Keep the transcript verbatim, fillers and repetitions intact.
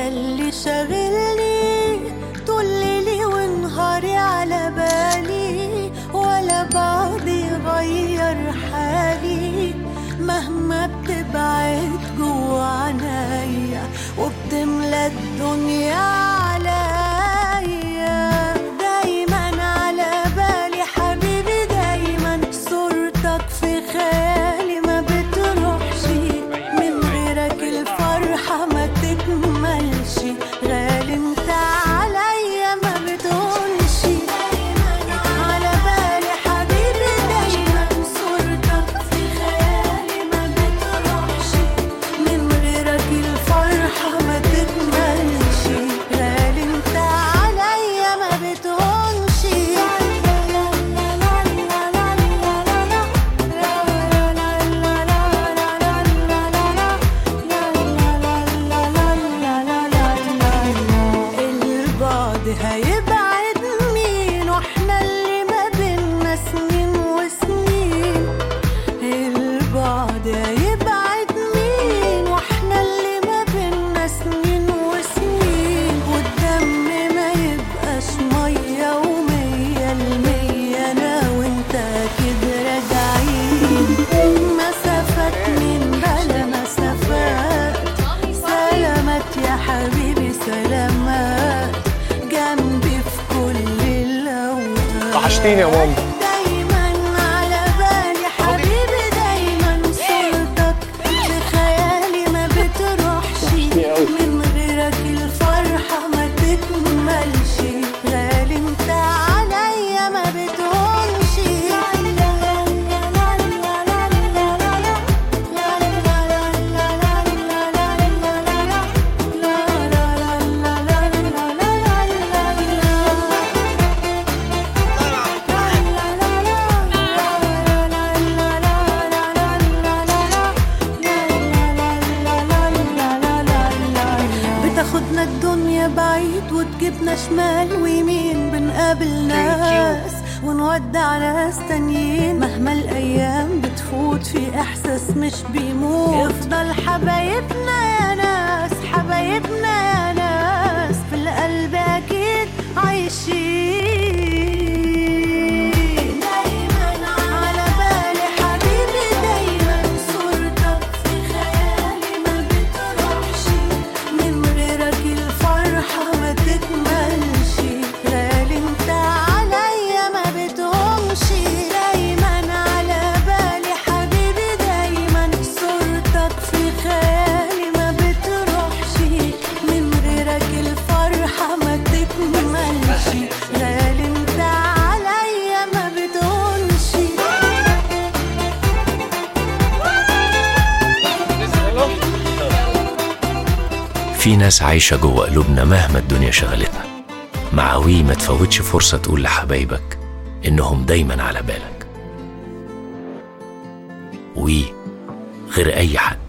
يلي شاغلني طول ليلي ونهاري على بالي، ولا بعضي غير حالي مهما بتبعد جوا عنايا وبتملى الدنيا عليا. دايما على بالي حبيبي، دايما صورتك في خيالي ما بتروحش، من غيرك الفرحة ما تكملش، غالي انت عليا ما بتقولش. على بالي حبيبي دايما صورتك في خيالي ما بتروحش، من غيرك الفرحة ما تكملش، غالي انت عليا ما بتقولش. البعد هيبعد مين واحنا اللي ما بينا سنين وسنين، البعد هيبعد مين واحنا اللي ما بينا سنين وسنين، والدم ما يبقاش مية ومية المية، انا وانت كده راجعين مسافات من بلا مسافات. سلامات يا حبيبي سلامات، جنبي في كل الأوقات. وحشتيني يا ماما. دايما على بالي حبيبي، دايما صورتك في خيالي ما بتروحش، من غيرك الفرحة ما تكملش، غالي انت عليا ما بتقولش. بتاخدنا الدنيا بعيد وتجيبنا شمال ويمين، بنقابل ناس ونودع ناس تانيين، مهما الأيام بتفوت في إحساس مش بيموت، يفضل حبايبنا يا ناس، حبايبنا يا ناس في القلب أكيد عايشين. دايما على بالي حبيبي، دايما صورتك في خيالي ما بتروحش، من غيرك الفرحة ما تكملش، غالي انت عليا ما بتقومش. دايما على بالي حبيبي، دايما صورتك في خيالي ما بتروحش، من غيرك الفرحة ما تكملش، غالي انت عليا ما بتقومش. في ناس عايشة جوه قلوبنا مهما الدنيا شغلتنا. مع وي ما تفوتش فرصة تقول لحبايبك إنهم دايما على بالك. وي غير أي حد.